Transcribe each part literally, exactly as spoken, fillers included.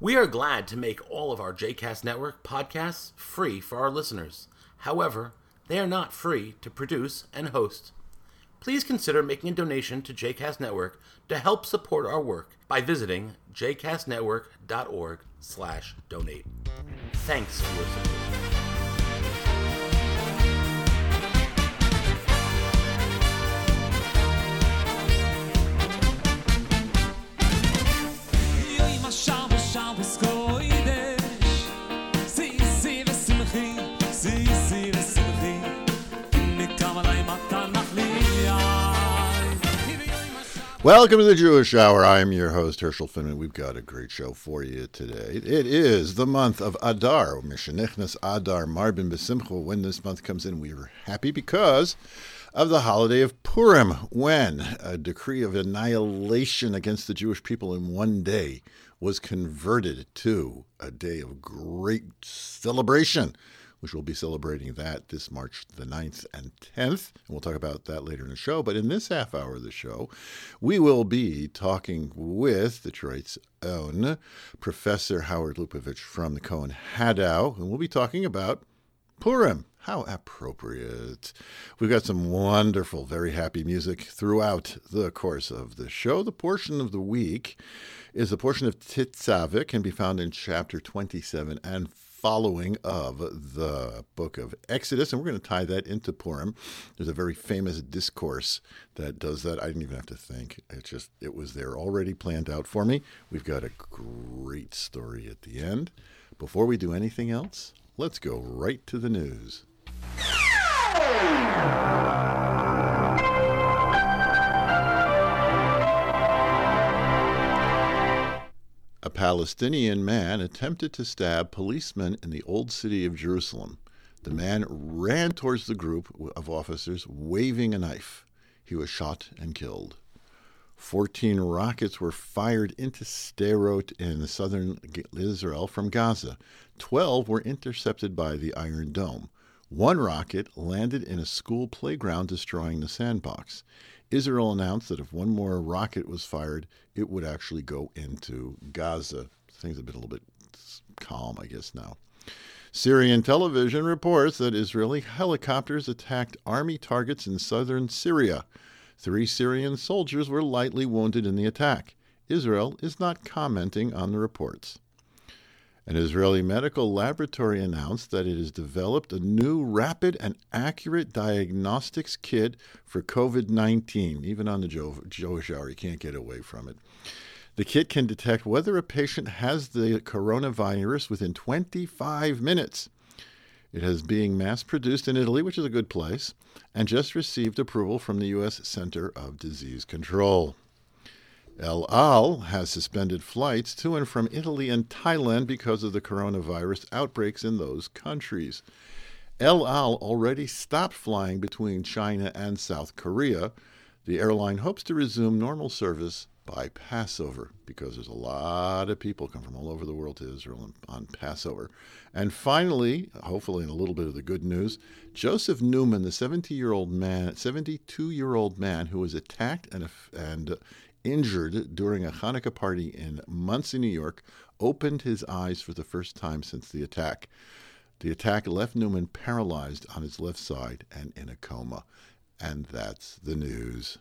We are glad to make all of our JCast Network podcasts free for our listeners. However, they are not free to produce and host. Please consider making a donation to JCast Network to help support our work by visiting jcastnetwork.org slash donate. Thanks for your support. Welcome to the Jewish Hour. I am your host, Herschel Finman. We've got a great show for you today. It is the month of Adar, Mishenichnas Adar Marbin B'Simcha. When this month comes in, we are happy because of the holiday of Purim, when a decree of annihilation against the Jewish people in one day was converted to a day of great celebration, which we'll be celebrating that this March the ninth and tenth. And we'll talk about that later in the show. But in this half hour of the show, we will be talking with Detroit's own Professor Howard Lupovich from the Cohen Haddow, and we'll be talking about Purim. How appropriate. We've got some wonderful, very happy music throughout the course of the show. The portion of the week is a portion of Tetzaveh, can be found in chapter twenty-seven and following of the book of Exodus, and we're going to tie that into Purim. There's a very famous discourse that does that. I didn't even have to think. It just, it was there already planned out for me. We've got a great story at the end. Before we do anything else, let's go right to the news. A Palestinian man attempted to stab policemen in the Old City of Jerusalem. The man ran towards the group of officers waving a knife. He was shot and killed. Fourteen rockets were fired into Sderot in southern Israel from Gaza. Twelve were intercepted by the Iron Dome. One rocket landed in a school playground, destroying the sandbox. Israel announced that if one more rocket was fired, it would actually go into Gaza. Things have been a little bit calm, I guess, now. Syrian television reports that Israeli helicopters attacked army targets in southern Syria. Three Syrian soldiers were lightly wounded in the attack. Israel is not commenting on the reports. An Israeli medical laboratory announced that it has developed a new rapid and accurate diagnostics kit for covid nineteen. Even on the Jewish Hour, you can't get away from it. The kit can detect whether a patient has the coronavirus within twenty-five minutes. It is being mass-produced in Italy, which is a good place, and just received approval from the U S Center of Disease Control. El Al has suspended flights to and from Italy and Thailand because of the coronavirus outbreaks in those countries. El Al already stopped flying between China and South Korea. The airline hopes to resume normal service by Passover, because there's a lot of people come from all over the world to Israel on Passover. And finally, hopefully in a little bit of the good news, Joseph Newman, the seventy-year-old man, seventy-two-year-old man who was attacked and and injured during a Hanukkah party in Monsey, New York, opened his eyes for the first time since the attack. The attack left Newman paralyzed on his left side and in a coma. And that's the news.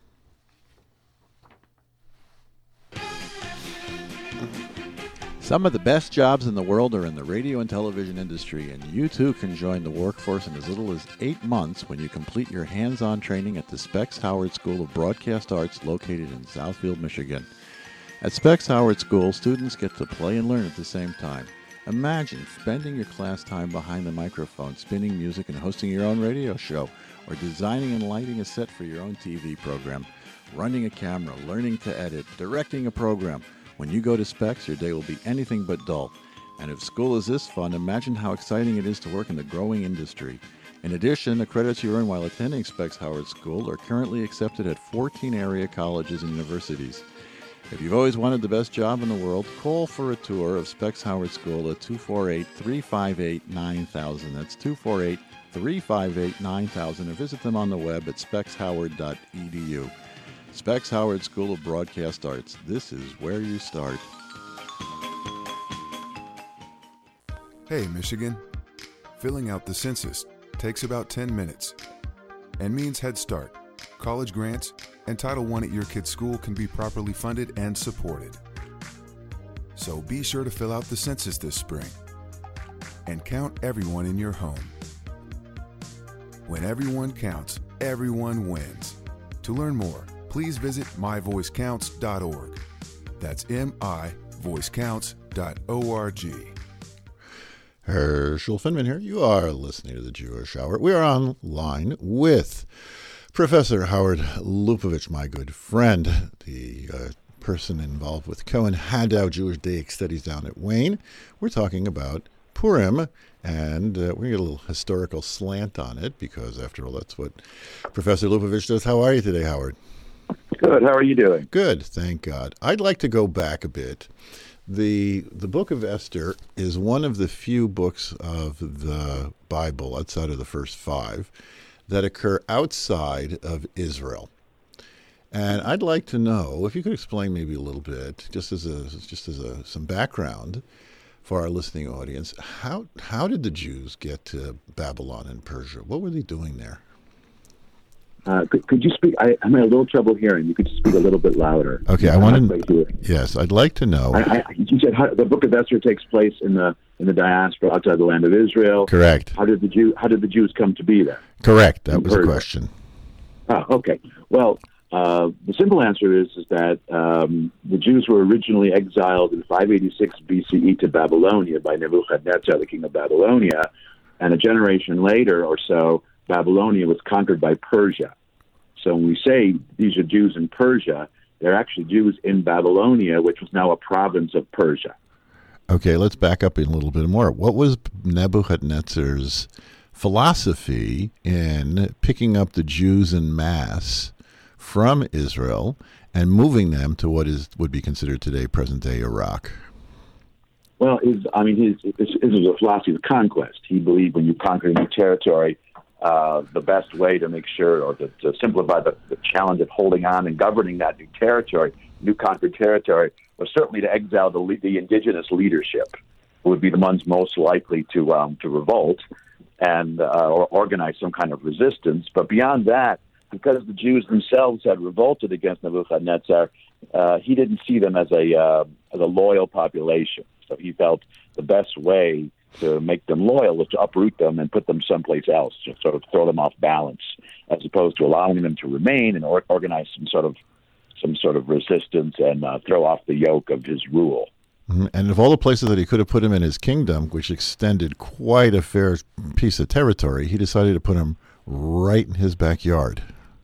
Some of the best jobs in the world are in the radio and television industry, and you too can join the workforce in as little as eight months when you complete your hands-on training at the Specs Howard School of Broadcast Arts located in Southfield, Michigan. At Specs Howard School, students get to play and learn at the same time. Imagine spending your class time behind the microphone, spinning music and hosting your own radio show, or designing and lighting a set for your own T V program, running a camera, learning to edit, directing a program. When you go to Specs, your day will be anything but dull. And if school is this fun, imagine how exciting it is to work in the growing industry. In addition, the credits you earn while attending Specs Howard School are currently accepted at fourteen area colleges and universities. If you've always wanted the best job in the world, call for a tour of Specs Howard School at two four eight, three five eight, nine thousand. That's two four eight, three five eight, nine thousand, or visit them on the web at specs howard dot e d u. Specs Howard School of Broadcast Arts. This is where you start. Hey, Michigan. Filling out the census takes about ten minutes and means Head Start, college grants, and Title one at your kid's school can be properly funded and supported. So be sure to fill out the census this spring and count everyone in your home. When everyone counts, everyone wins. To learn more, please visit my voice counts dot org. That's M I voice counts dot org. Herschel Finman here. You are listening to the Jewish Hour. We are online with Professor Howard Lupowich, my good friend, the uh, person involved with Cohen Haddow Jewish Daic Studies down at Wayne. We're talking about Purim, and uh, we're going to get a little historical slant on it because, after all, that's what Professor Lupowich does. How are you today, Howard? Good. How are you doing? Good, thank God. I'd like to go back a bit. The the Book of Esther is one of the few books of the Bible, outside of the first five, that occur outside of Israel. And I'd like to know if you could explain maybe a little bit, just as a just as a some background for our listening audience, how how did the Jews get to Babylon and Persia? What were they doing there? Uh, could, could you speak? I, I'm having a little trouble hearing. You could speak a little bit louder. Okay, I want to. Yes, I'd like to know. I, I, you said how, the Book of Esther takes place in the in the diaspora outside the land of Israel. Correct. How did the Jew? How did the Jews come to be there? Correct. That was Persia. the question. Oh, okay. Well, uh, the simple answer is is that um, the Jews were originally exiled in five eighty-six B C E to Babylonia by Nebuchadnezzar, the king of Babylonia, and a generation later or so, Babylonia was conquered by Persia. So when we say these are Jews in Persia, they're actually Jews in Babylonia, which was now a province of Persia. Okay, let's back up a little bit more. What was Nebuchadnezzar's philosophy in picking up the Jews en masse from Israel and moving them to what is would be considered today present-day Iraq? Well, his, I mean, his, his, his was a philosophy of conquest. He believed when you conquer a new territory, uh, the best way to make sure or to, to simplify the, the challenge of holding on and governing that new territory, new conquered territory, was certainly to exile the, the indigenous leadership, who would be the ones most likely to um, to revolt and uh, or organize some kind of resistance. But beyond that, because the Jews themselves had revolted against Nebuchadnezzar, uh, he didn't see them as a uh, as a loyal population. So he felt the best way to make them loyal was to uproot them and put them someplace else, to sort of throw them off balance, as opposed to allowing them to remain and or- organize some sort of some sort of resistance and uh, throw off the yoke of his rule. Mm-hmm. And of all the places that he could have put him in his kingdom, which extended quite a fair piece of territory, he decided to put him right in his backyard.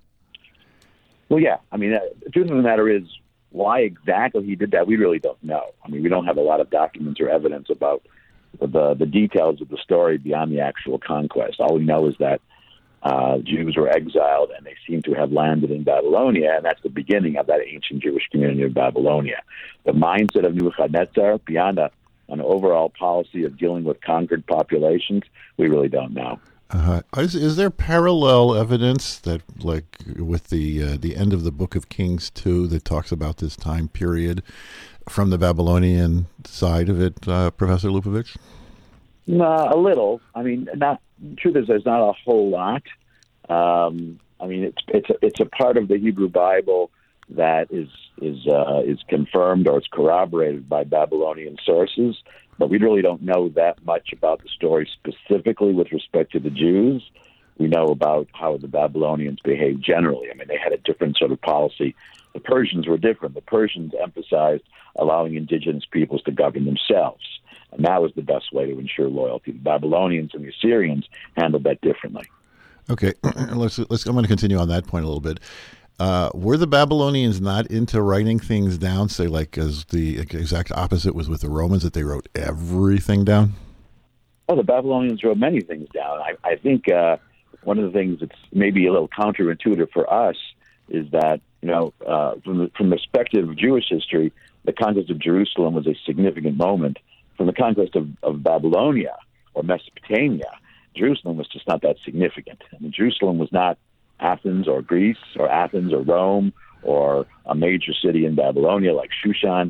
Well, yeah. I mean, uh, the truth of the matter is, why exactly he did that, we really don't know. I mean, we don't have a lot of documents or evidence about the the details of the story beyond the actual conquest. All we know is that uh, Jews were exiled and they seem to have landed in Babylonia, and that's the beginning of that ancient Jewish community of Babylonia. The mindset of Nebuchadnezzar, beyond a, an overall policy of dealing with conquered populations, we really don't know. Uh, is, is there parallel evidence that, like, with the uh, the end of the Book of Kings two, that talks about this time period from the Babylonian side of it, uh, Professor Lupowich? Uh, a little. I mean, not. The truth is, there's not a whole lot. Um, I mean, it's it's a, it's a part of the Hebrew Bible that is is uh, is confirmed or is corroborated by Babylonian sources. But we really don't know that much about the story specifically with respect to the Jews. We know about how the Babylonians behaved generally. I mean, they had a different sort of policy. The Persians were different. The Persians emphasized allowing indigenous peoples to govern themselves, and that was the best way to ensure loyalty. The Babylonians and the Assyrians handled that differently. Okay, let's let's. I'm going to continue on that point a little bit. Uh, were the Babylonians not into writing things down, say, like as the exact opposite was with the Romans, that they wrote everything down? Oh, the Babylonians wrote many things down. I, I think uh, one of the things that's maybe a little counterintuitive for us is that, you know, uh, from the, from the perspective of Jewish history, the conquest of Jerusalem was a significant moment. From the conquest of, of Babylonia or Mesopotamia, Jerusalem was just not that significant. I mean, Jerusalem was not Athens or Greece or Athens or Rome or a major city in Babylonia like Shushan.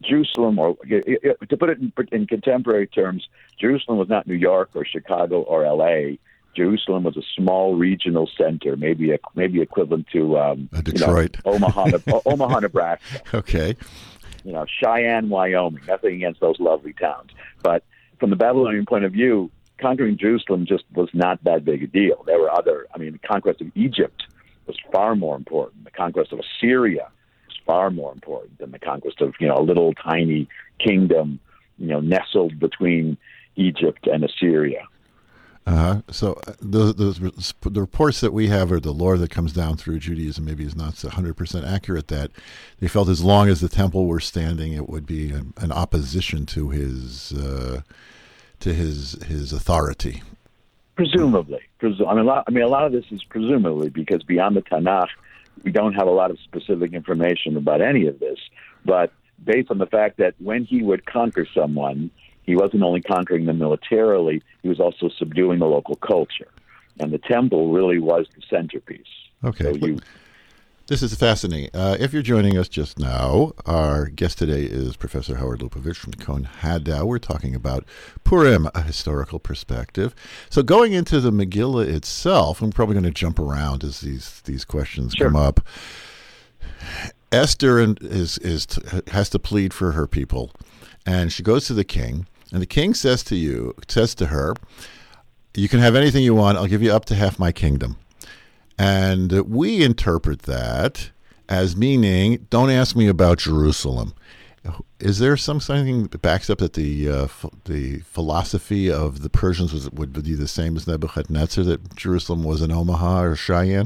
Jerusalem, or to put it in, in contemporary terms, Jerusalem was not New York or Chicago or L A. Jerusalem was a small regional center, maybe a, maybe equivalent to um, Detroit, you know, Omaha, Omaha, Nebraska. Okay. You know, Cheyenne, Wyoming. Nothing against those lovely towns, but from the Babylonian point of view, conquering Jerusalem just was not that big a deal. There were other. I mean, the conquest of Egypt was far more important. The conquest of Assyria was far more important than the conquest of, you know, a little tiny kingdom, you know, nestled between Egypt and Assyria. Uh-huh. So uh, the, the the reports that we have, or the lore that comes down through Judaism, maybe is not one hundred percent accurate, that they felt as long as the temple were standing, it would be an, an opposition to his uh, to his his authority. Presumably, Presu- I mean, a lot, I mean, a lot of this is presumably, because beyond the Tanakh, we don't have a lot of specific information about any of this. But based on the fact that when he would conquer someone, he wasn't only conquering them militarily, he was also subduing the local culture. And the temple really was the centerpiece. Okay. So you, this is fascinating. Uh, if you're joining us just now, our guest today is Professor Howard Lubavitch from Cohen Haddow. We're talking about Purim, a historical perspective. So going into the Megillah itself, I'm probably going to jump around as these, these questions Sure. come up. Esther is, is has to plead for her people, and she goes to the king. And the king says to you, says to her, you can have anything you want. I'll give you up to half my kingdom. And we interpret that as meaning, don't ask me about Jerusalem. Is there some something that backs up that the uh, f- the philosophy of the Persians was, would be the same as Nebuchadnezzar, that Jerusalem was in Omaha or Cheyenne?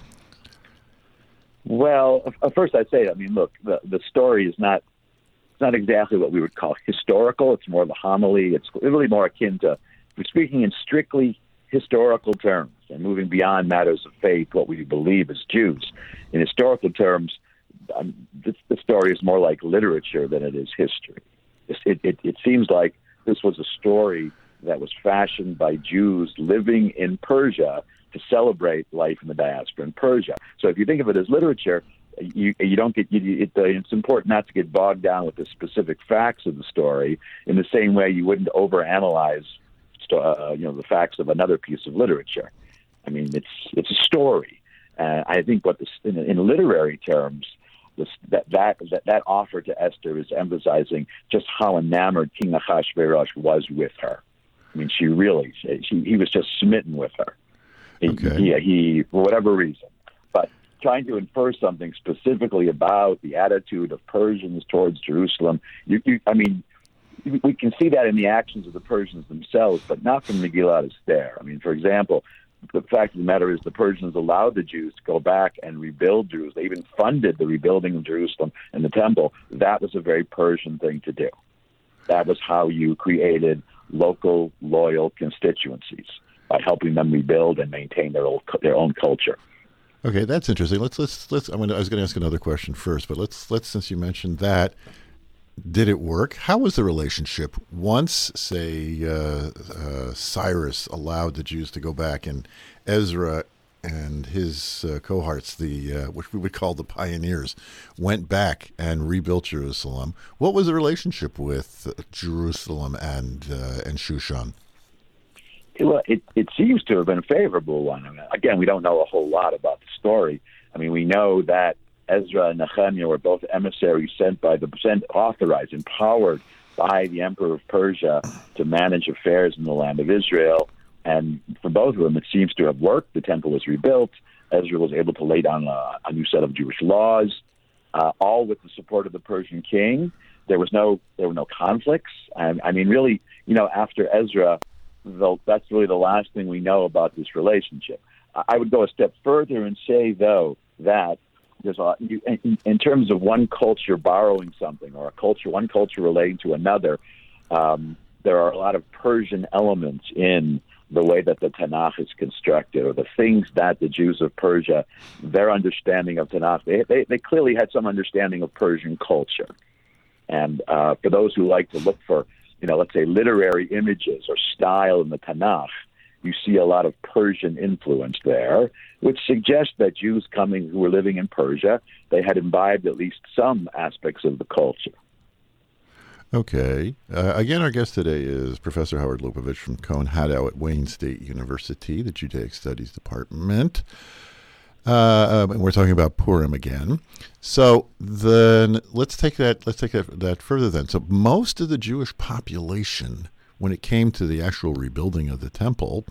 well, at first I'd say, I mean, look, the, the story is not not exactly what we would call historical. It's more of a homily. It's really more akin to, we're speaking in strictly historical terms and moving beyond matters of faith, what we believe as Jews. In historical terms, um, this, the story is more like literature than it is history. It, it, it seems like this was a story that was fashioned by Jews living in Persia to celebrate life in the diaspora in Persia. So if you think of it as literature, You, you don't get. You, it, uh, it's important not to get bogged down with the specific facts of the story. In the same way, you wouldn't overanalyze, uh, you know, the facts of another piece of literature. I mean, it's it's a story. Uh, I think what this, in, in literary terms, this, that, that that that offer to Esther is emphasizing just how enamored King Ahasuerus was with her. I mean, she really, she, he was just smitten with her. He, Okay. he, he, for whatever reason. But trying to infer something specifically about the attitude of Persians towards Jerusalem, you, you, I mean, we can see that in the actions of the Persians themselves, but not from Megillat Esther. I mean, for example, the fact of the matter is the Persians allowed the Jews to go back and rebuild Jerusalem. They even funded the rebuilding of Jerusalem and the temple. That was a very Persian thing to do. That was how you created local, loyal constituencies, by helping them rebuild and maintain their old, their own culture. Okay, that's interesting. Let's let's let's. I'm gonna, I was going to ask another question first, but let's let's since you mentioned that, did it work? How was the relationship once, say, uh, uh, Cyrus allowed the Jews to go back, and Ezra and his uh, cohorts, the uh, which we would call the pioneers, went back and rebuilt Jerusalem? What was the relationship with Jerusalem and uh, and Shushan? Well, it, it seems to have been a favorable one. I mean, again, we don't know a whole lot about the story. I mean, we know that Ezra and Nehemiah were both emissaries sent by the, sent, authorized, empowered by the Emperor of Persia to manage affairs in the land of Israel. And for both of them, it seems to have worked. The temple was rebuilt. Ezra was able to lay down a, a new set of Jewish laws, uh, all with the support of the Persian king. There was no, there were no conflicts. I, I mean, really, you know, after Ezra, though, that's really the last thing we know about this relationship. I would go a step further and say, though, that there's a, you, in, in terms of one culture borrowing something, or a culture, one culture relating to another, um, there are a lot of Persian elements in the way that the Tanakh is constructed, or the things that the Jews of Persia, their understanding of Tanakh, they, they, they clearly had some understanding of Persian culture. And uh, for those who like to look for, you know, let's say literary images or style in the Tanakh, you see a lot of Persian influence there, which suggests that Jews coming who were living in Persia, they had imbibed at least some aspects of the culture. Okay. Uh, again, our guest today is Professor Howard Lubavitch from Cohen Haddow at Wayne State University, the Judaic Studies Department. Uh, and we're talking about Purim again. So then let's take that let's take that, that further then. So most of the Jewish population, when it came to the actual rebuilding of the temple,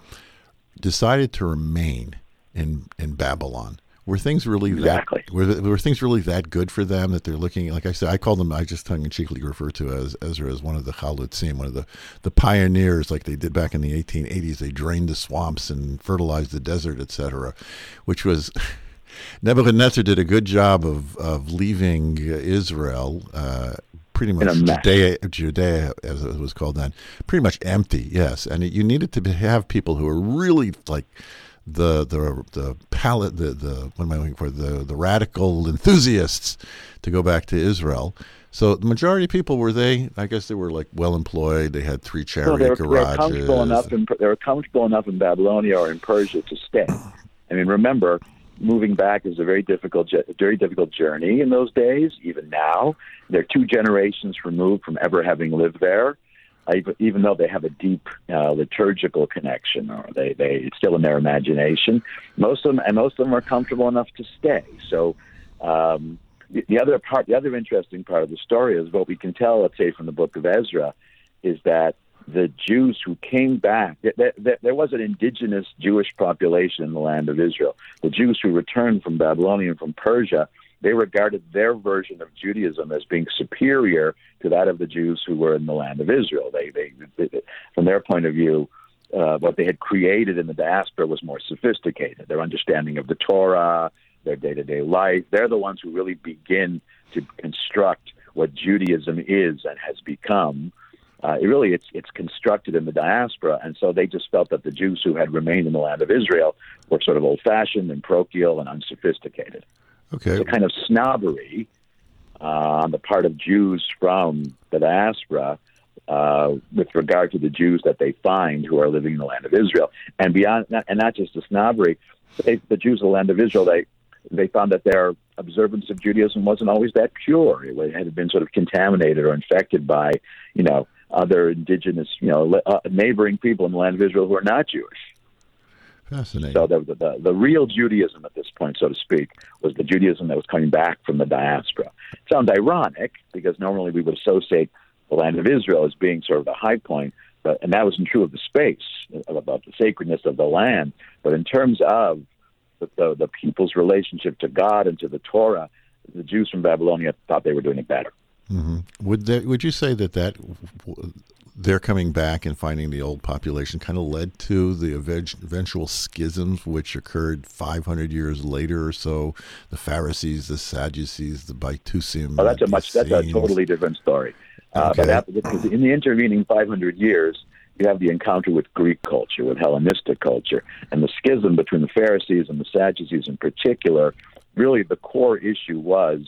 decided to remain in in Babylon. Were things really exactly. that were, were things really that good for them that they're looking, like I said, I call them, I just tongue-in-cheekly refer to as Ezra as one of the Chalutzim, one of the, the pioneers, like they did back in the eighteen eighties. They drained the swamps and fertilized the desert, et cetera, which was Nebuchadnezzar did a good job of, of leaving Israel, uh, pretty much Judea, Judea, as it was called then, pretty much empty, yes. And it, you needed to have people who were really like the the the palette the the what am I looking for the the radical enthusiasts to go back to Israel. So the majority of people were they I guess they were like well employed. They had three chariot well, they were, garages. They were comfortable enough in they were comfortable enough in Babylonia or in Persia to stay. I mean, remember, moving back is a very difficult very difficult journey in those days. Even now, they're two generations removed from ever having lived there. Uh, even, even though they have a deep uh, liturgical connection, or they, they it's still in their imagination, most of them and most of them are comfortable enough to stay. So um, the, the other part, the other interesting part of the story is what we can tell, let's say, from the book of Ezra, is that the Jews who came back, there, there, there was an indigenous Jewish population in the land of Israel. The Jews who returned from Babylonia and from Persia, they regarded their version of Judaism as being superior to that of the Jews who were in the land of Israel. They, they, they from their point of view, uh, what they had created in the diaspora was more sophisticated. Their understanding of the Torah, their day-to-day life, they're the ones who really begin to construct what Judaism is and has become. Uh, it really, it's it's constructed in the diaspora, and so they just felt that the Jews who had remained in the land of Israel were sort of old-fashioned and parochial and unsophisticated. Okay. It's a kind of snobbery uh, on the part of Jews from the diaspora uh, with regard to the Jews that they find who are living in the land of Israel. And beyond, and not just the snobbery, they, the Jews of the land of Israel, they they found that their observance of Judaism wasn't always that pure. It had been sort of contaminated or infected by, you know, other indigenous, you know, uh, neighboring people in the land of Israel who are not Jewish. Fascinating. So the, the the real Judaism at this point, so to speak, was the Judaism that was coming back from the diaspora. It sounds ironic because normally we would associate the land of Israel as being sort of the high point, but and that wasn't true of the space, about the sacredness of the land. But in terms of the, the, the people's relationship to God and to the Torah, the Jews from Babylonia thought they were doing it better. Mm-hmm. Would there, would you say that that they're coming back and finding the old population kind of led to the eventual schisms which occurred five hundred years later or so? The Pharisees, the Sadducees, the Baitusim. Oh, that's a much that's a totally different story. Uh, okay. But after, because in the intervening five hundred years, you have the encounter with Greek culture, with Hellenistic culture, and the schism between the Pharisees and the Sadducees in particular. Really, the core issue was,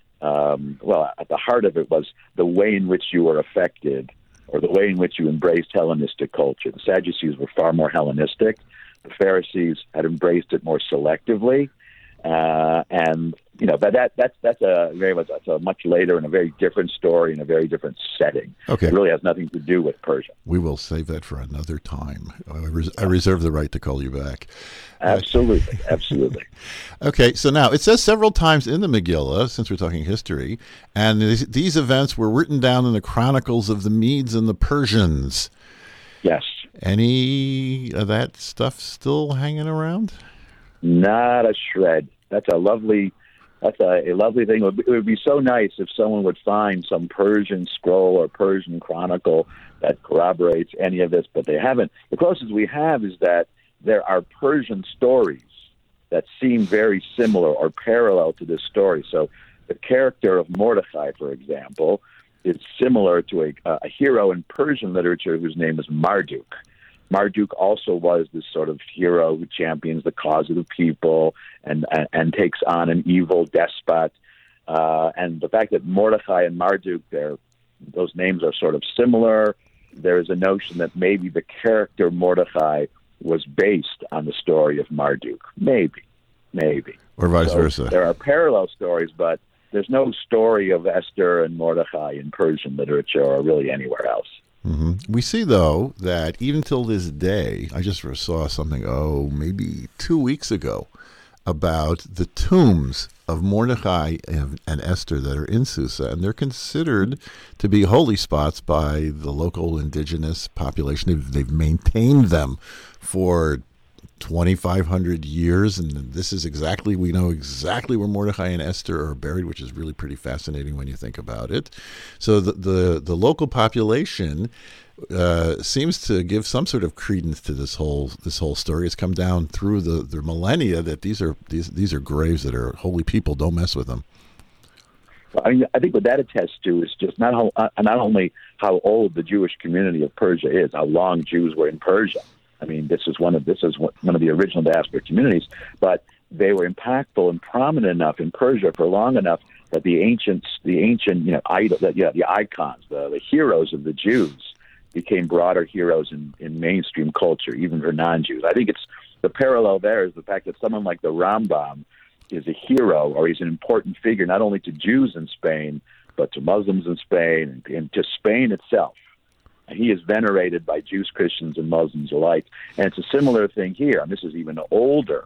um, well, at the heart of it was the way in which you were affected, or the way in which you embraced Hellenistic culture. The Sadducees were far more Hellenistic. The Pharisees had embraced it more selectively. Uh, and, you know, but that, that's, that's a very much, that's a much later and a very different story in a very different setting. Okay. It really has nothing to do with Persia. We will save that for another time. I, res- I reserve the right to call you back. Absolutely, absolutely. Okay, so now it says several times in the Megillah, since we're talking history, and these, these events were written down in the chronicles of the Medes and the Persians. Yes. Any of that stuff still hanging around? Not a shred. That's a lovely, that's a, a lovely thing. It would, be, it would be so nice if someone would find some Persian scroll or Persian chronicle that corroborates any of this, but they haven't. The closest we have is that there are Persian stories that seem very similar or parallel to this story. So the character of Mordecai, for example, is similar to a, a hero in Persian literature whose name is Marduk. Marduk also was this sort of hero who champions the cause of the people and, and, and takes on an evil despot. Uh, and the fact that Mordecai and Marduk, those names are sort of similar, there is a notion that maybe the character Mordecai was based on the story of Marduk. Maybe, maybe. Or vice so versa. There are parallel stories, but there's no story of Esther and Mordecai in Persian literature or really anywhere else. Mm-hmm. We see, though, that even till this day, I just saw something, oh, maybe two weeks ago, about the tombs of Mordecai and, and Esther that are in Susa, and they're considered to be holy spots by the local indigenous population. They've, they've maintained them for twenty-five hundred years, and this is exactly, we know exactly where Mordecai and Esther are buried, which is really pretty fascinating when you think about it. So the the, the local population uh, seems to give some sort of credence to this whole this whole story. It's come down through the, the millennia that these are these these are graves that are holy people. Don't mess with them. I mean, I think what that attests to is just not how, uh, not only how old the Jewish community of Persia is, how long Jews were in Persia. I mean, this is one of this is one of the original diaspora communities, but they were impactful and prominent enough in Persia for long enough that the ancients, the ancient, you know, idol, that yeah, the icons, the, the heroes of the Jews, became broader heroes in, in mainstream culture, even for non-Jews. I think it's the parallel there is the fact that someone like the Rambam is a hero, or he's an important figure not only to Jews in Spain, but to Muslims in Spain and, and to Spain itself. He is venerated by Jews, Christians, and Muslims alike. And it's a similar thing here. And this is even older.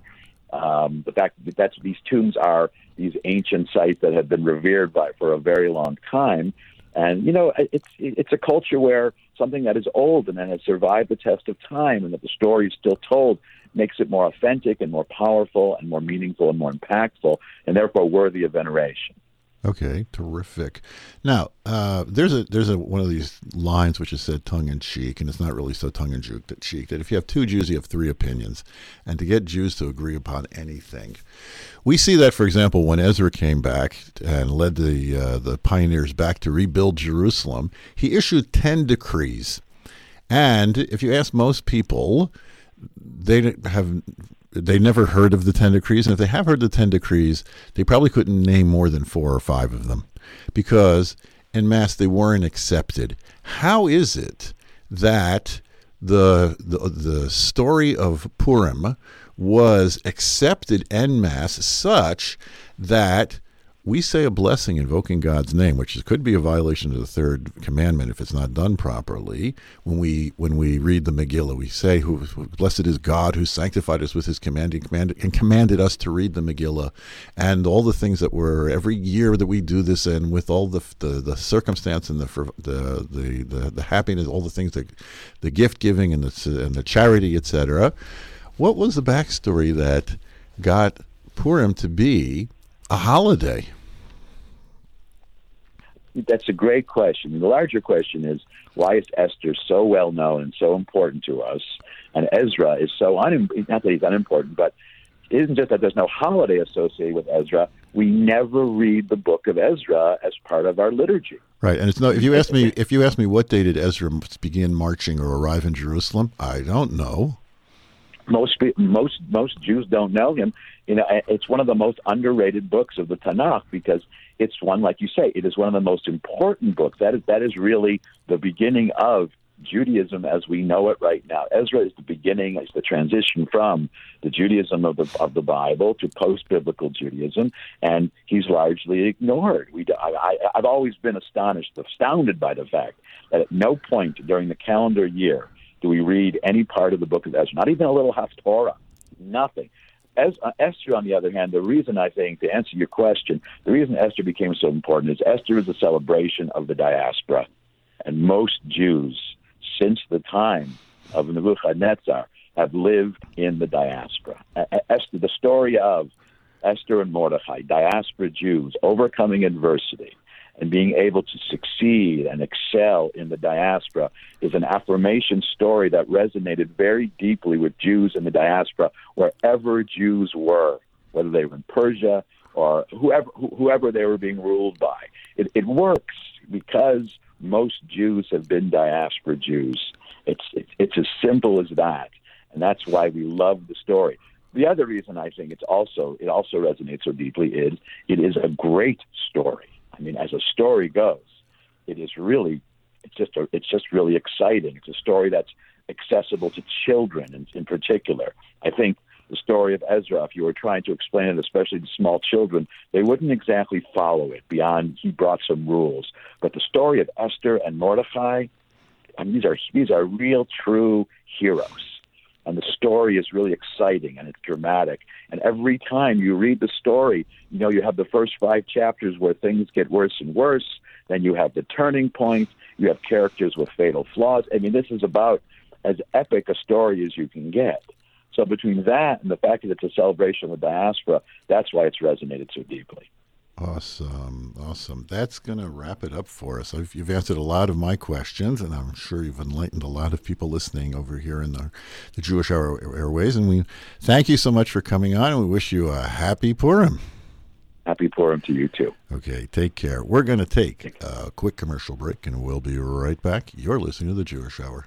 Um, the fact that that's, these tombs are these ancient sites that have been revered by for a very long time. And, you know, it's it's a culture where something that is old and that has survived the test of time and that the story is still told makes it more authentic and more powerful and more meaningful and more impactful and therefore worthy of veneration. Okay, terrific. Now, uh, there's a there's a one of these lines which is said tongue in cheek, and it's not really so tongue in cheek. That if you have two Jews, you have three opinions, and to get Jews to agree upon anything, we see that, for example, when Ezra came back and led the uh, the pioneers back to rebuild Jerusalem, he issued ten decrees, and if you ask most people, they have. They never heard of the ten decrees, and if they have heard the ten decrees, they probably couldn't name more than four or five of them, because en masse they weren't accepted. How is it that the the, the story of Purim was accepted en masse such that we say a blessing invoking God's name, which is, could be a violation of the third commandment if it's not done properly. When we when we read the Megillah, we say, "Who blessed is God who sanctified us with His command and commanded, and commanded us to read the Megillah," and all the things that were every year that we do this, and with all the the, the circumstance and the, the the the the happiness, all the things that the gift giving and the and the charity, et cetera. What was the backstory that got Purim to be a holiday? That's a great question. The larger question is, why is Esther so well known and so important to us, and Ezra is so un- not that he's unimportant, but it isn't just that there's no holiday associated with Ezra. We never read the book of Ezra as part of our liturgy. Right, and it's no. If you ask me, if you ask me, what day did Ezra begin marching or arrive in Jerusalem? I don't know. Most most most Jews don't know him. You know, it's one of the most underrated books of the Tanakh because it's one, like you say, it is one of the most important books. That is that is really the beginning of Judaism as we know it right now. Ezra is the beginning, it's the transition from the Judaism of the of the Bible to post-biblical Judaism, and he's largely ignored. We, I, I, I've always been astonished, astounded by the fact that at no point during the calendar year do we read any part of the book of Ezra, not even a little Haftorah, nothing. As, uh, Esther, on the other hand, the reason I think, to answer your question, the reason Esther became so important is Esther is a celebration of the diaspora. And most Jews, since the time of Nebuchadnezzar, have lived in the diaspora. Uh, Esther, the story of Esther and Mordecai, diaspora Jews, overcoming adversity, and being able to succeed and excel in the diaspora is an affirmation story that resonated very deeply with Jews in the diaspora, wherever Jews were, whether they were in Persia or whoever whoever they were being ruled by. It, it works because most Jews have been diaspora Jews. It's, it's it's as simple as that, and that's why we love the story. The other reason I think it's also it also resonates so deeply is it is a great story. I mean, as a story goes, it is really, it's just, a, it's just really exciting. It's a story that's accessible to children in, in particular. I think the story of Ezra, if you were trying to explain it, especially to small children, they wouldn't exactly follow it beyond he brought some rules. But the story of Esther and Mordecai, I mean, these are these are real, true heroes. And the story is really exciting and it's dramatic. And every time you read the story, you know, you have the first five chapters where things get worse and worse. Then you have the turning point. You have characters with fatal flaws. I mean, this is about as epic a story as you can get. So between that and the fact that it's a celebration of the diaspora, that's why it's resonated so deeply. Awesome. Awesome. That's going to wrap it up for us. You've answered a lot of my questions, and I'm sure you've enlightened a lot of people listening over here in the, the Jewish Hour Airways. And we thank you so much for coming on, and we wish you a happy Purim. Happy Purim to you, too. Okay, take care. We're going to take a quick commercial break, and we'll be right back. You're listening to the Jewish Hour.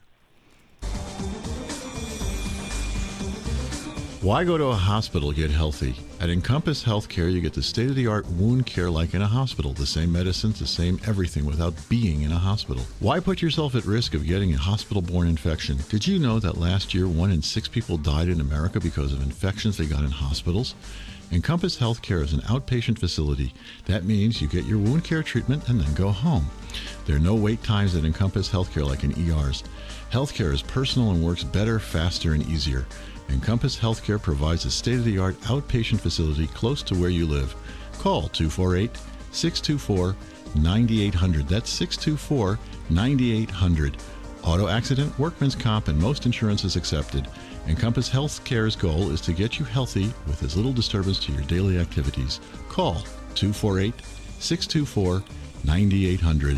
Why go to a hospital to get healthy? At Encompass Healthcare, you get the state-of-the-art wound care like in a hospital. The same medicines, the same everything without being in a hospital. Why put yourself at risk of getting a hospital-borne infection? Did you know that last year, one in six people died in America because of infections they got in hospitals? Encompass Healthcare is an outpatient facility. That means you get your wound care treatment and then go home. There are no wait times at Encompass Healthcare like in E Rs. Healthcare is personal and works better, faster, and easier. Encompass Healthcare provides a state-of-the-art outpatient facility close to where you live. Call two four eight, six two four, nine eight zero zero. That's six two four, nine eight zero zero. Auto accident, workman's comp, and most insurance is accepted. Encompass Healthcare's goal is to get you healthy with as little disturbance to your daily activities. Call two four eight, six two four, nine eight zero zero.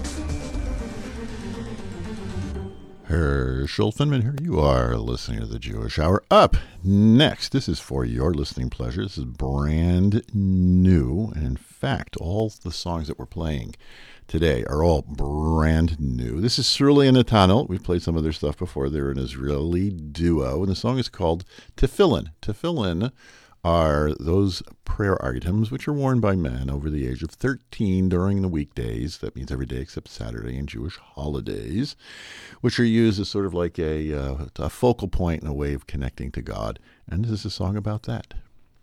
Herschel Finman here. You are listening to the Jewish Hour. Up next, this is for your listening pleasure. This is brand new. And in fact, all the songs that we're playing today are all brand new. This is Surly and Natanel. We've played some of their stuff before. They're an Israeli duo. And the song is called Tefillin. Tefillin are those prayer items which are worn by men over the age of thirteen during the weekdays. That means every day except Saturday and Jewish holidays, which are used as sort of like a, uh, a focal point and a way of connecting to God. And this is a song about that.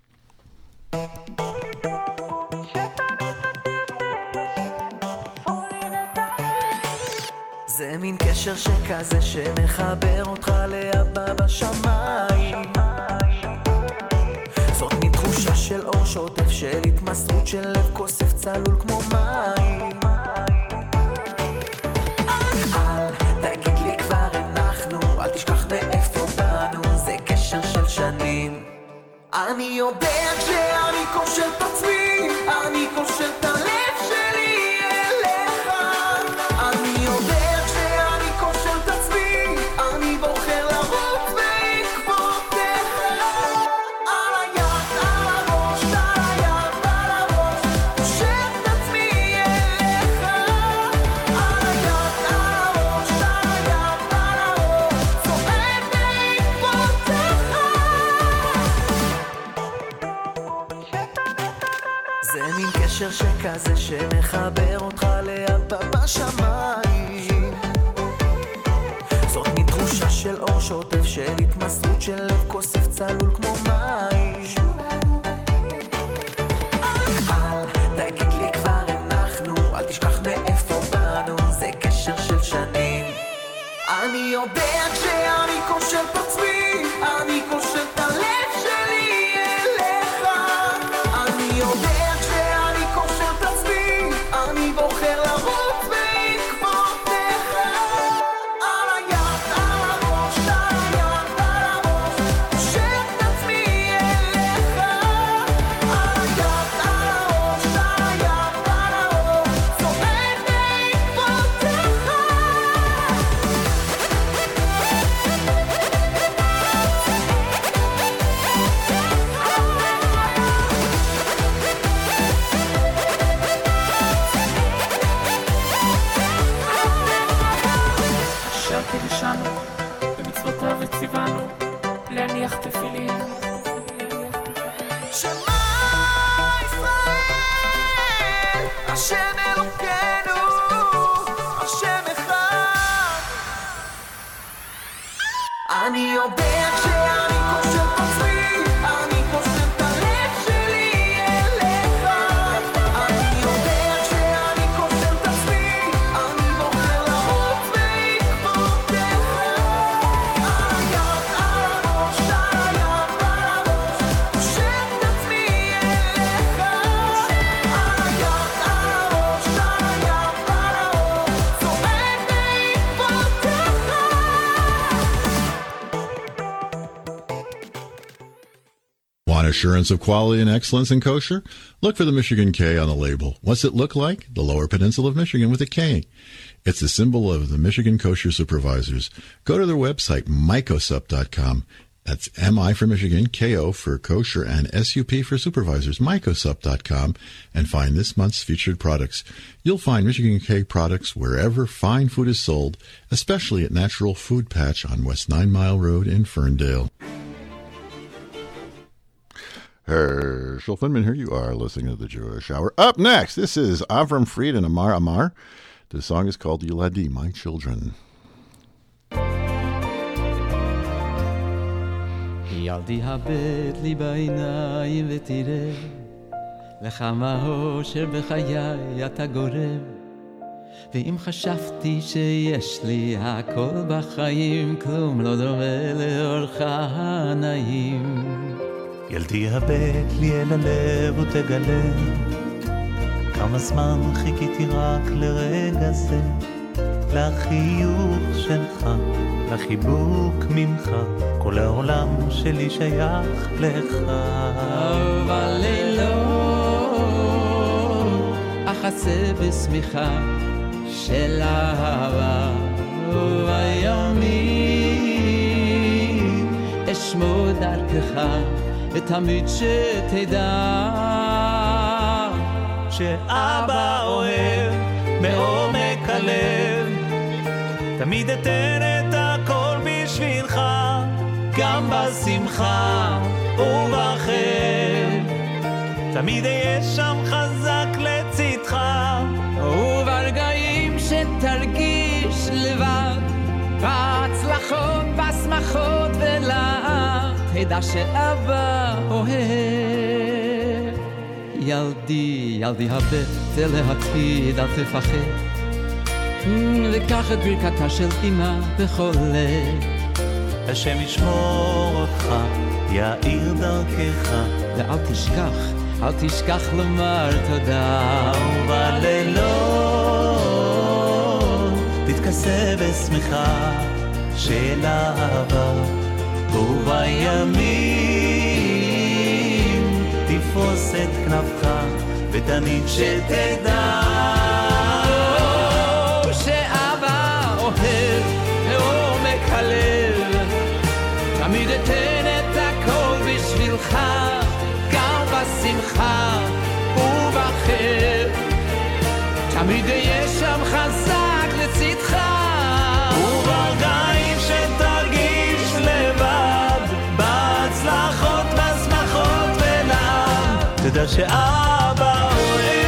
זה מין קשר שכזה שמחבר אותך לאבא בשמיים. זאת מין תחושה של אור שוטף, של התמסרות של לב כוסף צלול כמו מים. אל תגיד לי כבר אנחנו, אל תשכח מאיפה באנו, זה קשר של שנים. אני יודע כשאני קושר את עצמי, אני קושר את הלב שלי אליך. אני יודע כשאני קושר את עצמי, אני בוחר לרוץ בעקבותיך. על היד, על הראש, על היד, על הראש, קושר את עצמי אליך. על היד, על הראש, על היד, על הראש, צועד בעקבותיך. זה מין קשר שכזה שמחבר אותך לאבא בשמיים. זאת מין תחושה של אור שוטף, של התמסרות של לב כוסף צלול כמו מים. אל תגיד לי כבר אנחנו, אל תשכח מאיפה באנו, זה קשר של שנים. אני יודע כשאני קושר את עצמי, אני קושר את הלב שלי אליך. אני יודע כשאני קושר את עצמי, אני בוחר לרוץ בעקבותיך. על היד, על הראש, על היד, על הראש, קושר את עצמי אליך. על היד, על הראש, על היד, על הראש, צועד בעקבותיך. אשר קידשנו, במצוותיו וציוונו, להניח תפילין. שמע ישראל, השם אלוקינו, השם אחד. אני יודע כשאני קושר את עצמי, Want assurance of quality and excellence in kosher? Look for the Michigan K on the label. What's it look like? The Lower Peninsula of Michigan with a K. It's the symbol of the Michigan Kosher Supervisors. Go to their website, mycosup dot com. That's M I for Michigan, K O for kosher, and S U P for supervisors, mycosup dot com, and find this month's featured products. You'll find Michigan K products wherever fine food is sold, especially at Natural Food Patch on West Nine Mile Road in Ferndale. Herschel Finman, here you are listening to the Jewish Hour. Up next, this is Avram Fried and Amar Amar. The song is called Yiladi, My Children. ילדי הבט לי בעיניים ותראה לכמה האושר בחיי אתה גורם ואם חשבתי שיש לי הכל בחיים כלום לא דומה לאורך הנעים ילדי הבט לי אל הלב ותגלה כמה זמן חיכיתי רק לרגע זה לחיוך שלך לחיבוק ממך כל העולם שלי שייך לך בלילות אחסה בשמיכה של אהבה ובימים אשמור דרכך ותמיד שתדע שאבא אוהב מעומק הלב תמיד אתן את הכל בשבילך גם בשמחה ובחר תמיד אהיה שם חזק לצדך וברגעים שתרגיש לבד בהצלחות, בשמחות ולעד תדע שאבא אוהב ילדי, ילדי הבט אל העתיד אל תפחד וקח את ברכתה של אמא בכל לב השם ישמור אותך יאיר דרכך ואל תשכח, אל תשכח לומר תודה ובלילות תתכסה בשמחה של אהבה ובימים תפרוס את כנפך ותמיד שתדע שאבא אוהב מעומק הלב תמיד אתן את הכל בשבילך גם בשמחה ובחר תמיד אהיה שם חזק לצדך וברגעים שתרגיש לבד בהצלחות, בשמחות ולעד תדע שאבא אוהב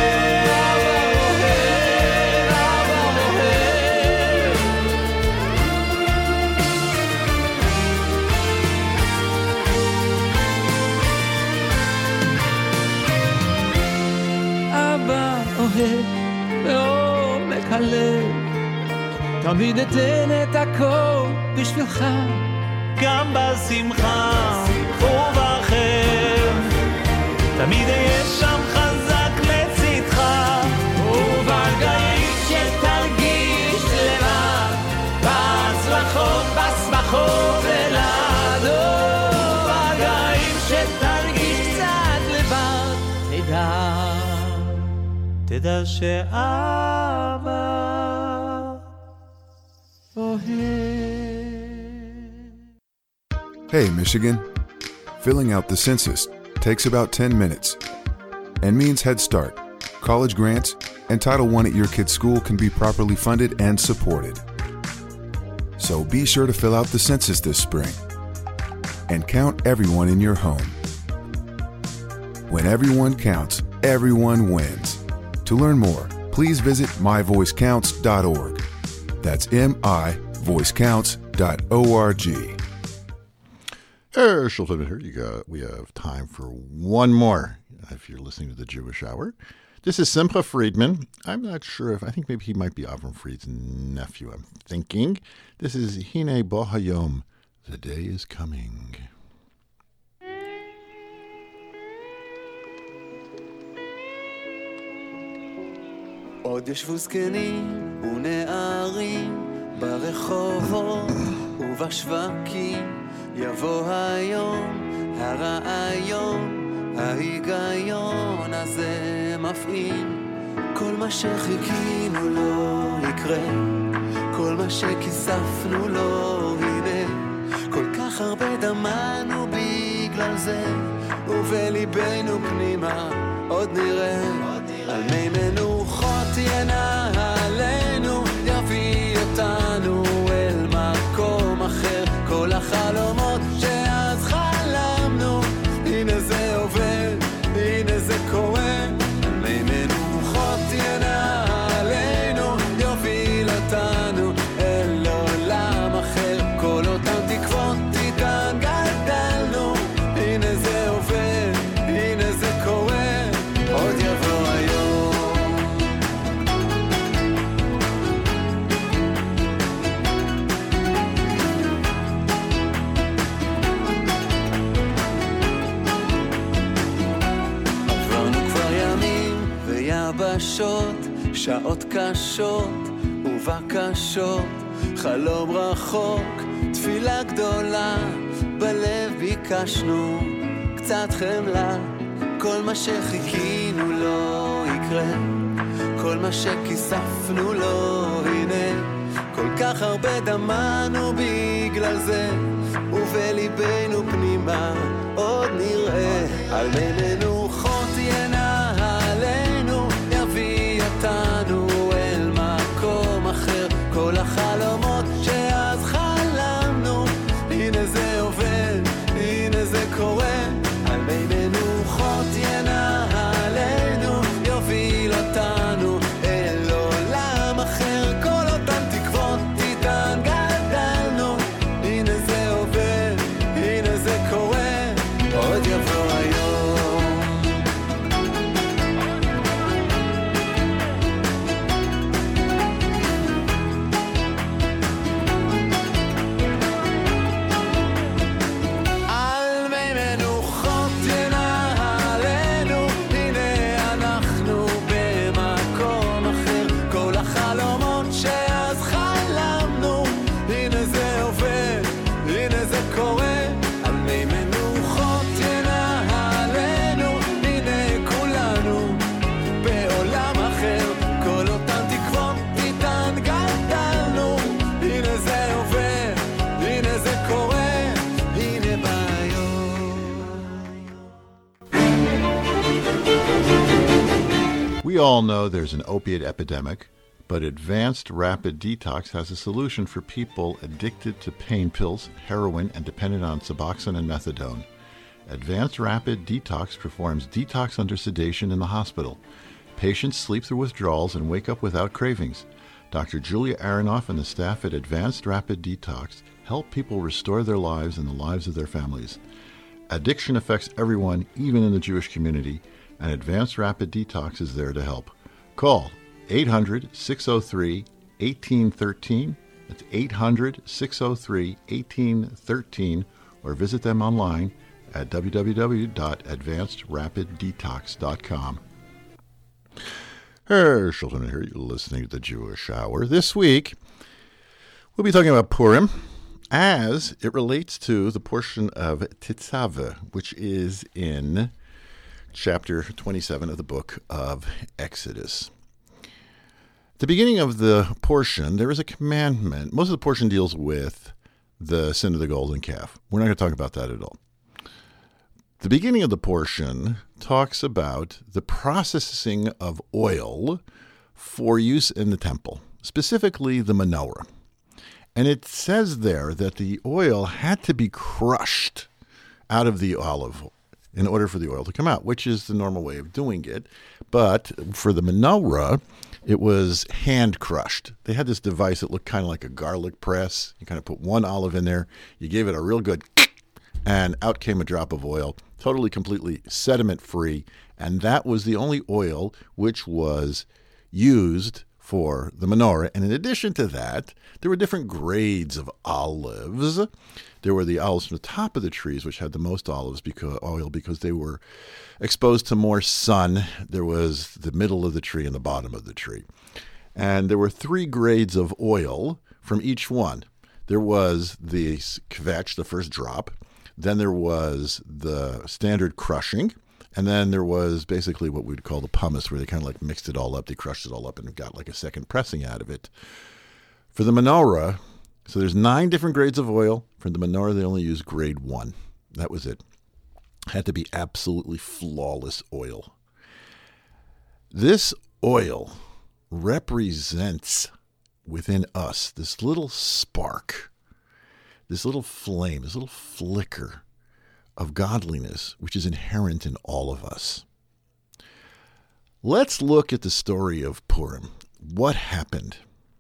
בעומק הלב תמיד אתן את הכל בשבילך גם בשמחה ובחר תמיד אהיה שם חזק לצדך וברגעים שתרגיש לבד בהצלחות, בשמחות ולעד וברגעים שתרגיש קצת לבד תדע תדע שאבא Hey, Michigan. Filling out the census takes about ten minutes and means Head Start, college grants, and Title one at your kid's school can be properly funded and supported. So be sure to fill out the census this spring and count everyone in your home. When everyone counts, everyone wins. To learn more, please visit my voice counts dot org. That's M I voice counts dot org. Herschel Finman, here you go. We have time for one more, if you're listening to the Jewish Hour. This is Simcha Friedman. I'm not sure if, I think maybe he might be Avram Fried's nephew, I'm thinking. This is Hine Bo Hayom. The day is coming. עוד ישבו זקנים ונערים ברחובות ובשווקים יבוא היום הרעיון ההיגיון הזה מפעיל, כל מה שחיכינו לא יקרה, כל מה שכיספנו לא הנה, כל כך הרבה דמנו בגלל זה, ובליבנו פנימה עוד נראה, על מי מנוחות ינהלנו, יביא אותנו אל מקום אחר, כל החלומות שאז חלמנו, הנה זה עובד, הנה זה קורה, על מי מנוחות ינהלנו, יוביל אותנו אל עולם אחר, כל אותם תקוות איתן גדלנו, הנה זה עובד, הנה זה קורה, עוד יבוא היום. עברנו כבר ימים ויבשות, שעות קשות ובקשות, חלום רחוק, תפילה גדולה, בלב ביקשנו קצת חמלה, כל מה שחיכינו לא יקרה, כל מה שכיספנו לא הנה, כל כך הרבה דמנו בגלל זה, ובליבנו פנימה עוד נראה, על מי מנוחות ינהלנו, יביא אותנו אל מקום אחר, כל החלומות שאז חלמנו, הנה זה עובד, הנה זה קורה, על מי מנוחות ינהלנו, יוביל אותנו אל עולם אחר, כל אותם תקוות איתן גדלנו, הנה זה עובד, הנה זה קורה, עוד יבוא היום. על מי מנוחות ינהלנו, הנה אנחנו במקום אחר, כל החלומות שאז חלמנו, הנה זה עובד, הנה זה קורה, על מי מנוחות ינהלנו, הנה כולנו בעולם אחר, כל אותם תקוות איתן גדלנו, הנה זה עובד, הנה זה קורה, הנה ביום. We all know there's an opiate epidemic, but Advanced Rapid Detox has a solution for people addicted to pain pills, heroin, and dependent on Suboxone and Methadone. Advanced Rapid Detox performs detox under sedation in the hospital. Patients sleep through withdrawals and wake up without cravings. Doctor Julia Aronoff and the staff at Advanced Rapid Detox help people restore their lives and the lives of their families. Addiction affects everyone, even in the Jewish community, and Advanced Rapid Detox is there to help. Call eight hundred, six oh three, eighteen thirteen. That's eight hundred, six oh three, eighteen thirteen, or visit them online at w w w dot advanced rapid detox dot com. Herschel here, you're listening to the Jewish Hour. This week, we'll be talking about Purim as it relates to the portion of Tetzaveh, which is in chapter twenty-seven of the book of Exodus. At the beginning of the portion, there is a commandment. Most of the portion deals with the sin of the golden calf. We're not going to talk about that at all. The beginning of the portion talks about the processing of oil for use in the temple, specifically the menorah. And it says there that the oil had to be crushed out of the olive in order for the oil to come out, which is the normal way of doing it. But for the menorah, it was hand crushed. They had this device that looked kind of like a garlic press. You kind of put one olive in there, you gave it a real good, and out came a drop of oil, totally, completely sediment-free. And that was the only oil which was used for the menorah. And in addition to that, there were different grades of olives. There were the olives from the top of the trees, which had the most olives because oil because they were exposed to more sun. There was the middle of the tree and the bottom of the tree. And there were three grades of oil from each one. There was the kvetch, the first drop. Then there was the standard crushing. And then there was basically what we'd call the pumice, where they kind of like mixed it all up. They crushed it all up and got like a second pressing out of it. For the menorah, so there's nine different grades of oil. For the menorah, they only used grade one. That was it. Had to be absolutely flawless oil. This oil represents within us this little spark, this little flame, this little flicker of godliness, which is inherent in all of us. Let's look at the story of Purim. What happened?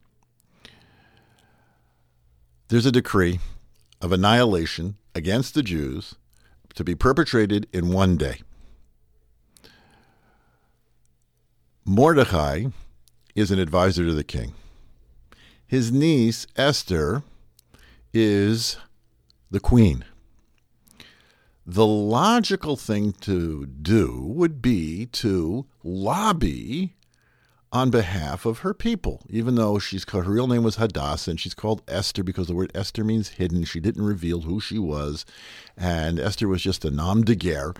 There's a decree of annihilation against the Jews to be perpetrated in one day. Mordechai is an advisor to the king. His niece, Esther, is the queen. The logical thing to do would be to lobby on behalf of her people, even though she's called, her real name was Hadassah, and she's called Esther because the word Esther means hidden. She didn't reveal who she was, and Esther was just a nom de guerre.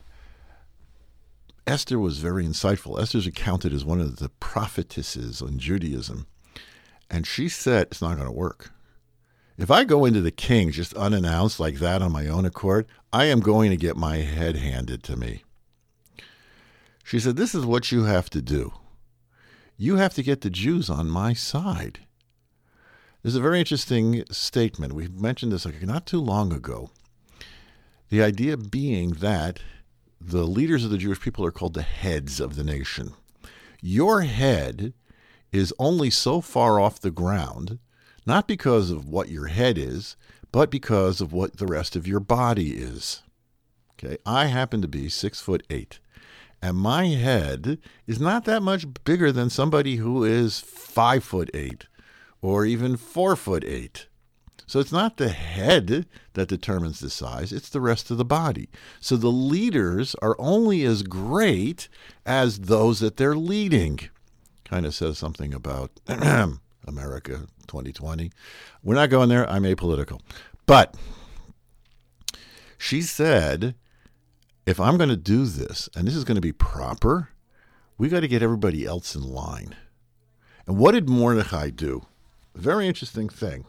Esther was very insightful. Esther's accounted as one of the prophetesses in Judaism, and she said, it's not going to work. If I go into the king just unannounced like that on my own accord, I am going to get my head handed to me. She said, this is what you have to do. You have to get the Jews on my side. There's a very interesting statement. We mentioned this like not too long ago. The idea being that the leaders of the Jewish people are called the heads of the nation. Your head is only so far off the ground, not because of what your head is, but because of what the rest of your body is. Okay, I happen to be six foot eight. And my head is not that much bigger than somebody who is five foot eight or even four foot eight. So it's not the head that determines the size, it's the rest of the body. So the leaders are only as great as those that they're leading. Kind of says something about America twenty twenty. We're not going there. I'm apolitical. But she said, if I'm going to do this, and this is going to be proper, we got to get everybody else in line. And what did Mordechai do? A very interesting thing.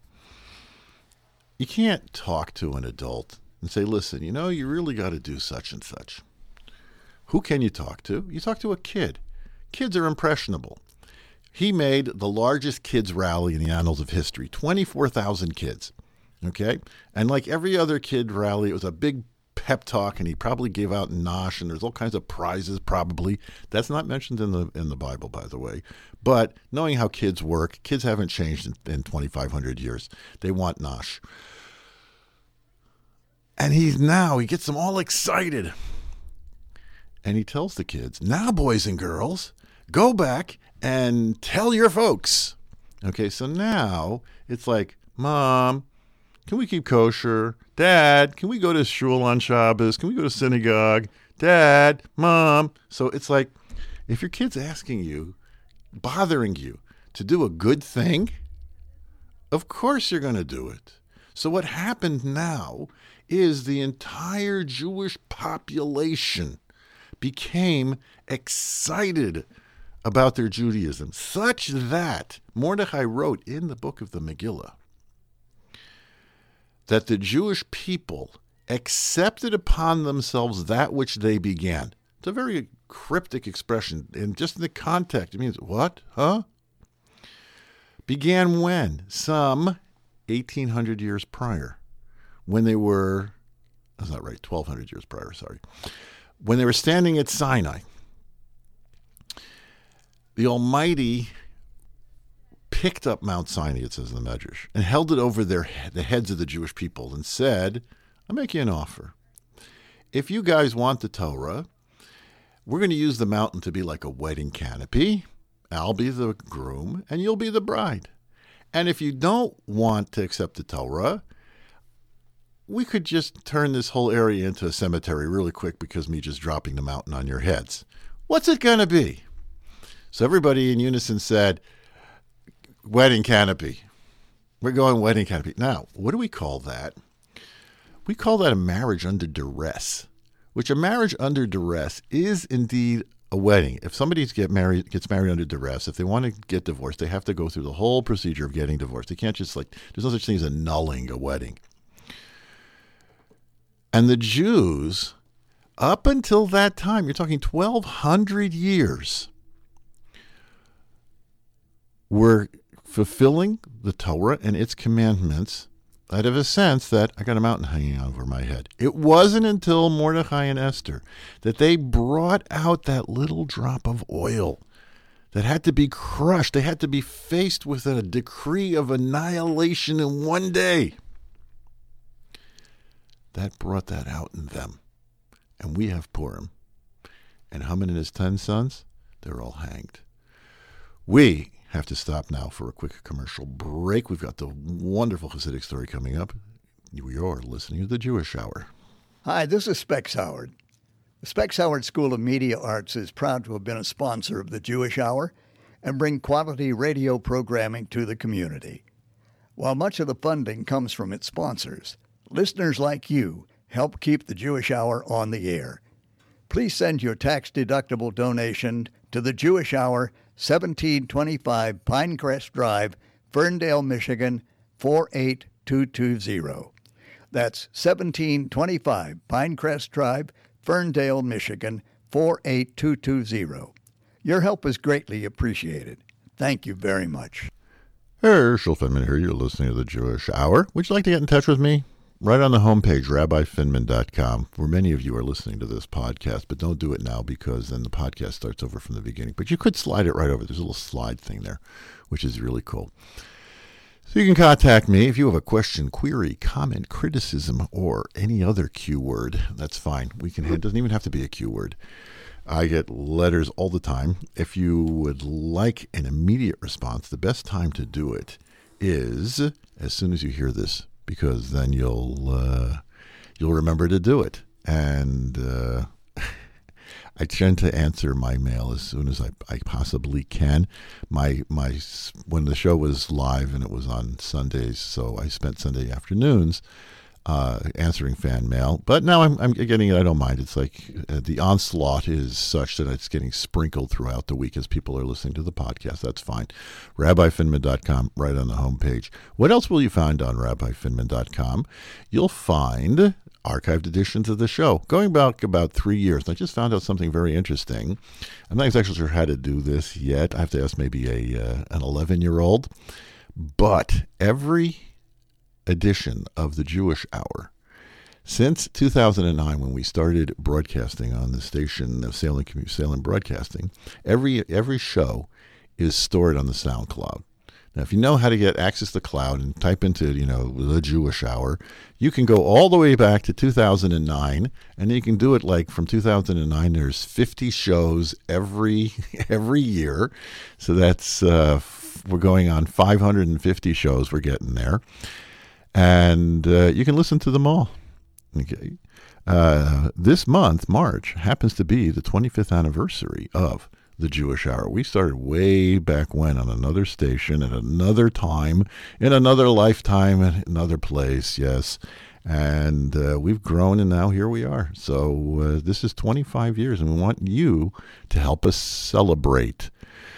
You can't talk to an adult and say, listen, you know, you really got to do such and such. Who can you talk to? You talk to a kid. Kids are impressionable. He made the largest kids rally in the annals of history, twenty-four thousand kids. Okay? And like every other kid rally, it was a big pep talk, and he probably gave out nosh, and there's all kinds of prizes probably. That's not mentioned in the in the Bible, by the way. But knowing how kids work, kids haven't changed in, in twenty-five hundred years. They want nosh. And he's now, he gets them all excited. And he tells the kids, now, boys and girls, go back and tell your folks. Okay, so now it's like, Mom, can we keep kosher? Dad, can we go to shul on Shabbos? Can we go to synagogue? Dad, Mom. So it's like, if your kid's asking you, bothering you to do a good thing, of course you're going to do it. So what happened now is the entire Jewish population became excited about their Judaism, such that Mordechai wrote in the book of the Megillah that the Jewish people accepted upon themselves that which they began. It's a very cryptic expression, and just in the context, it means, what? Huh? Began when? Some eighteen hundred years prior, when they were, that's not right, twelve hundred years prior, sorry. When they were standing at Sinai, the Almighty picked up Mount Sinai, it says in the Medrash, and held it over their the heads of the Jewish people and said, I'll make you an offer. If you guys want the Torah, we're going to use the mountain to be like a wedding canopy. I'll be the groom, and you'll be the bride. And if you don't want to accept the Torah, we could just turn this whole area into a cemetery really quick because me just dropping the mountain on your heads. What's it going to be? So everybody in unison said, wedding canopy. We're going wedding canopy. Now, what do we call that? We call that a marriage under duress. which a marriage under duress is indeed a wedding. If somebody get married, gets married under duress, if they want to get divorced, they have to go through the whole procedure of getting divorced. They can't just like, there's no such thing as annulling a wedding. And the Jews, up until that time, you're talking twelve hundred years, were fulfilling the Torah and its commandments out of a sense that I got a mountain hanging over my head. It wasn't until Mordechai and Esther that they brought out that little drop of oil that had to be crushed. They had to be faced with a decree of annihilation in one day. That brought that out in them. And we have Purim. And Haman and his ten sons, they're all hanged. We have to stop now for a quick commercial break. We've got the wonderful Hasidic story coming up. You're listening to the Jewish Hour. Hi, this is Specs Howard. The Specs Howard School of Media Arts is proud to have been a sponsor of the Jewish Hour and bring quality radio programming to the community. While much of the funding comes from its sponsors, listeners like you help keep the Jewish Hour on the air. Please send your tax-deductible donation to the Jewish Hour, seventeen twenty-five Pinecrest Drive, Ferndale, Michigan, four eight two two zero. That's seventeen twenty-five Pinecrest Drive, Ferndale, Michigan, four eight two two zero. Your help is greatly appreciated. Thank you very much. Herschel Finman here. You're listening to the Jewish Hour. Would you like to get in touch with me? Right on the homepage, rabbi finman dot com, where many of you are listening to this podcast, but don't do it now because then the podcast starts over from the beginning. But you could slide it right over. There's a little slide thing there, which is really cool. So you can contact me if you have a question, query, comment, criticism, or any other Q word. That's fine. We can. It doesn't even have to be a Q word. I get letters all the time. If you would like an immediate response, the best time to do it is as soon as you hear this, because then you'll uh, you'll remember to do it. And uh, I tend to answer my mail as soon as I, I possibly can. My my when the show was live and it was on Sundays, so I spent Sunday afternoons uh, answering fan mail. But now I'm I'm getting it. I don't mind. It's like uh, the onslaught is such that it's getting sprinkled throughout the week as people are listening to the podcast. That's fine. rabbi finman dot com, right on the homepage. What else will you find on rabbi finman dot com? You'll find archived editions of the show going back about three years. And I just found out something very interesting. I'm not exactly sure how to do this yet. I have to ask maybe a uh, an eleven-year-old. But every edition of the Jewish Hour since two thousand nine, when we started broadcasting on the station of Salem, Salem Broadcasting, every every show is stored on the SoundCloud. Now, if you know how to get access to the cloud and type into, you know, the Jewish Hour, you can go all the way back to two thousand nine, and you can do it like from two thousand nine. There's fifty shows every every year, so that's uh, we're going on five hundred fifty shows. We're getting there. And uh, you can listen to them all. Okay. Uh, this month, March, happens to be the twenty-fifth anniversary of the Jewish Hour. We started way back when on another station at another time, in another lifetime, in another place, yes. And uh, we've grown, and now here we are. So uh, this is twenty-five years, and we want you to help us celebrate.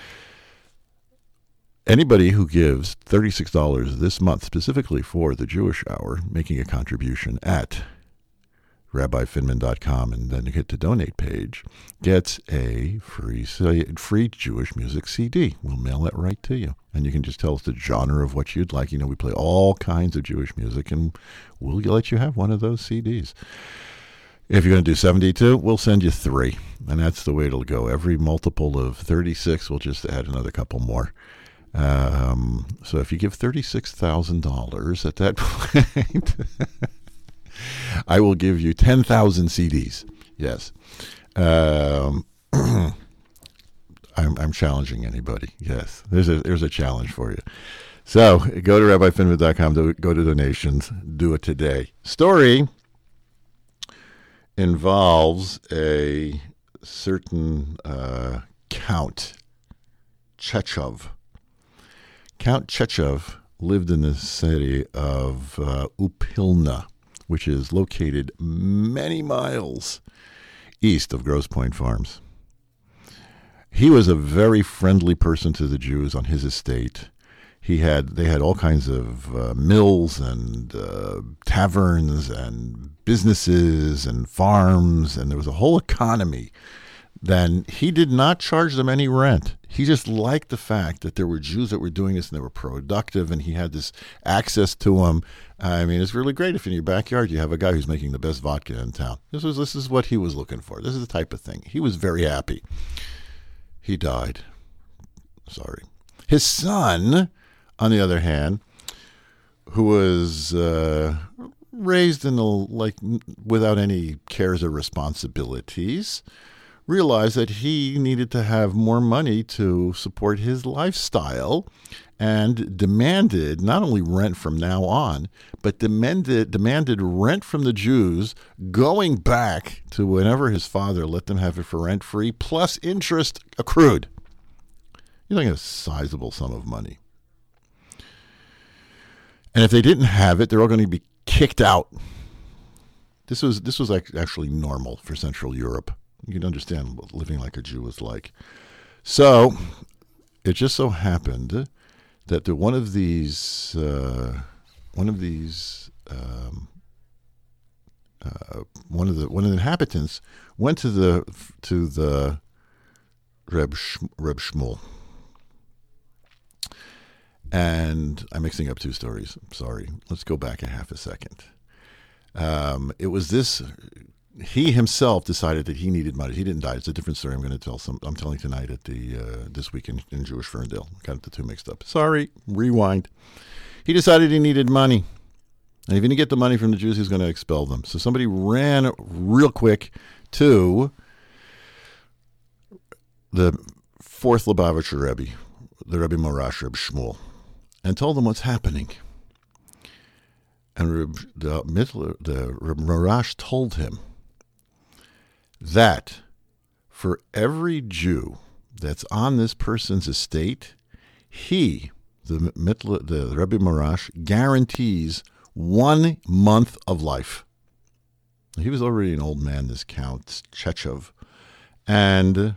Anybody who gives thirty-six dollars this month specifically for the Jewish Hour, making a contribution at rabbi finman dot com and then you hit the donate page, gets a free free Jewish music C D. We'll mail it right to you. And you can just tell us the genre of what you'd like. You know, we play all kinds of Jewish music, and we'll let you have one of those C Ds. If you're going to do seventy-two, we'll send you three. And that's the way it'll go. Every multiple of thirty-six, we'll just add another couple more. Um, so if you give thirty-six thousand dollars at that point, I will give you ten thousand C Ds. Yes. Um, I'm, I'm challenging anybody. Yes. There's a, there's a challenge for you. So go to rabbi finman dot com, go to donations, do it today. Story involves a certain uh, Count Chechov. Count Chechov lived in the city of uh, Upilna, which is located many miles east of Grosse Pointe Farms. He was a very friendly person to the Jews on his estate. He had they had all kinds of uh, mills and uh, taverns and businesses and farms, and there was a whole economy. Then he did not charge them any rent. He just liked the fact that there were Jews that were doing this and they were productive, and he had this access to them. I mean, it's really great if in your backyard you have a guy who's making the best vodka in town. This was this is what he was looking for. This is the type of thing. He was very happy. He died. Sorry. His son, on the other hand, who was uh, raised in a, like without any cares or responsibilities, realized that he needed to have more money to support his lifestyle, and demanded not only rent from now on, but demanded demanded rent from the Jews going back to whenever his father let them have it for rent free, plus interest accrued. You're looking at a sizable sum of money. And if they didn't have it, they're all going to be kicked out. This was this was actually normal for Central Europe. You can understand what living like a Jew was like. So it just so happened that the, one of these uh, one of these um, uh, one of the one of the inhabitants went to the to the Reb Sh- Reb Shmuel. And I'm mixing up two stories. Sorry. Let's go back a half a second. Um, it was this. He himself decided that he needed money. He didn't die. It's a different story. I'm going to tell some. I'm telling tonight at the uh, this week in, in Jewish Ferndale. Got the two mixed up. Sorry. Rewind. He decided he needed money, and if he didn't get the money from the Jews, he was going to expel them. So somebody ran real quick to the fourth Lubavitcher Rebbe, the Rebbe Morash, Reb Shmuel, and told them what's happening. And Reb, the, the Reb Morash told him that for every Jew that's on this person's estate, he, the, the Rebbe Morash, guarantees one month of life. He was already an old man, this Count Chechev. And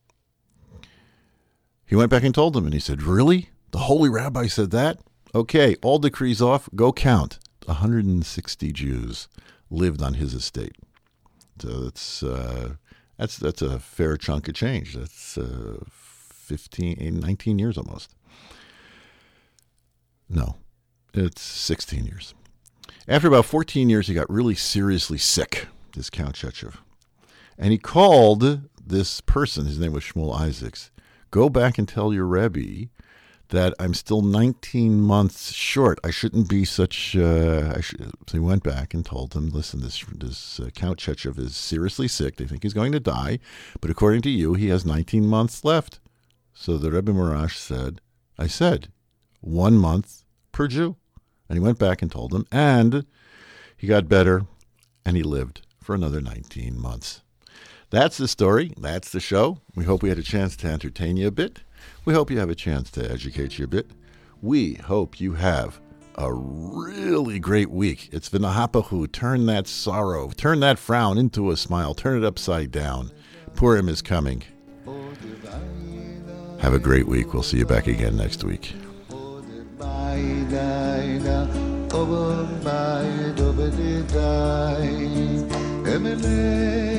he went back and told him, and he said, really? The holy rabbi said that? Okay, all decrees off, go count. one hundred sixty Jews lived on his estate. So that's uh, that's that's a fair chunk of change. That's uh, fifteen, nineteen years almost. No, it's sixteen years. After about fourteen years, he got really seriously sick, this Count Chechev. And he called this person, his name was Shmuel Isaacs, go back and tell your Rebbe that I'm still nineteen months short. I shouldn't be such... Uh, I should. So he went back and told him, listen, this this uh, Count Chechev is seriously sick. They think he's going to die. But according to you, he has nineteen months left. So the Rebbe Morash said, I said, one month per Jew. And he went back and told him. And he got better, and he lived for another nineteen months. That's the story. That's the show. We hope we had a chance to entertain you a bit. We hope you have a chance to educate you a bit. We hope you have a really great week. It's V'nahapahu. Turn that sorrow, turn that frown into a smile. Turn it upside down. Purim is coming. Have a great week. We'll see you back again next week. Emele